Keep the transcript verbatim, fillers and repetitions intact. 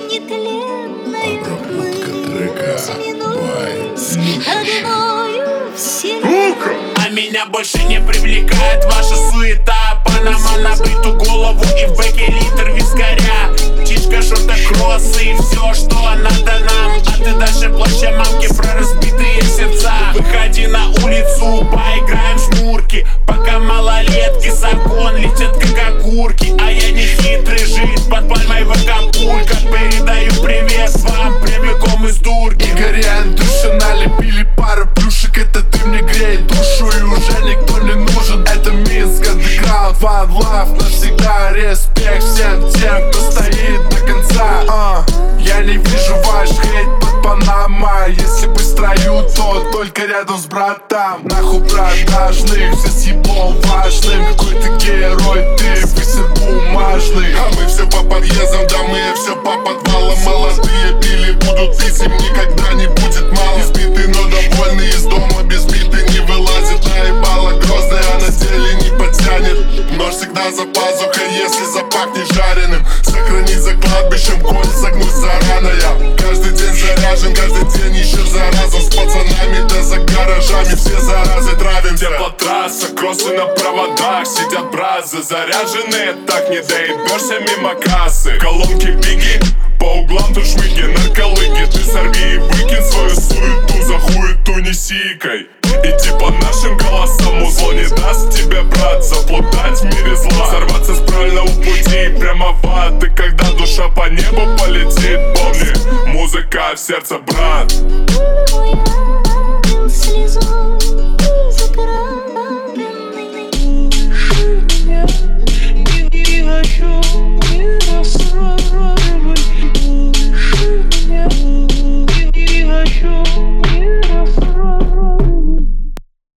нетленная. Обработка трека by Одною вселенной. А меня больше не привлекает ваша суета. Панама на бриту голову и в бэке литр вискаря. Птичка, шорты-кроссы и все, что надо нам. А ты дальше плача мамки про разбитые сердца. Выходи на улицу, поиграем в шнурки. Пока малолетки закон летят как окурки. А я не хитрый жид под пальмой в Акапулько. Передаю привет вам прямиком из дурки. Игорь и Андрюша налепили пару плюшек. Это дым не греет душу и уже никто не нужен. Это Минск, андеграунд, one love. Навсегда респект всем тем, кто стоит до конца. uh, Я не вижу ваш хейт под Панама. Если бы в строю, то только рядом с братом. Нахуй продажных, все с еблом важным. Какой ты герой, ты высер бумажный. А мы все по подъездам, да мы все по подвалам. Молодые пили будут, и им никогда не будет мало. Избитый, но довольный, из дома без биты не вылазит. Наебало грозная, а на деле не потянет. Нож всегда за пазухой, если запахнет жареным. Сохранить за кладбищем, конь согнуть зараная. Каждый день заряжен, каждый день еще зараза. С пацанами, да за гаражами все заразы травим. Теплотрасса, кроссы на проводах. Сидят бразы, заряженные, так не доебешься мимо кассы. Колонки биги, по углам тут швыги, нарколыги. Ты сорви и выкинь свою суету, за хуету не сикай. Иди по нашим голосам, музло не даст тебе, брат, заплутать в мире зла. Сорваться с правильного пути прямо в ад. И когда душа по небу полетит, помни, музыка в сердце, брат. Слезой закровавленной. Не хочу, не рассказывай.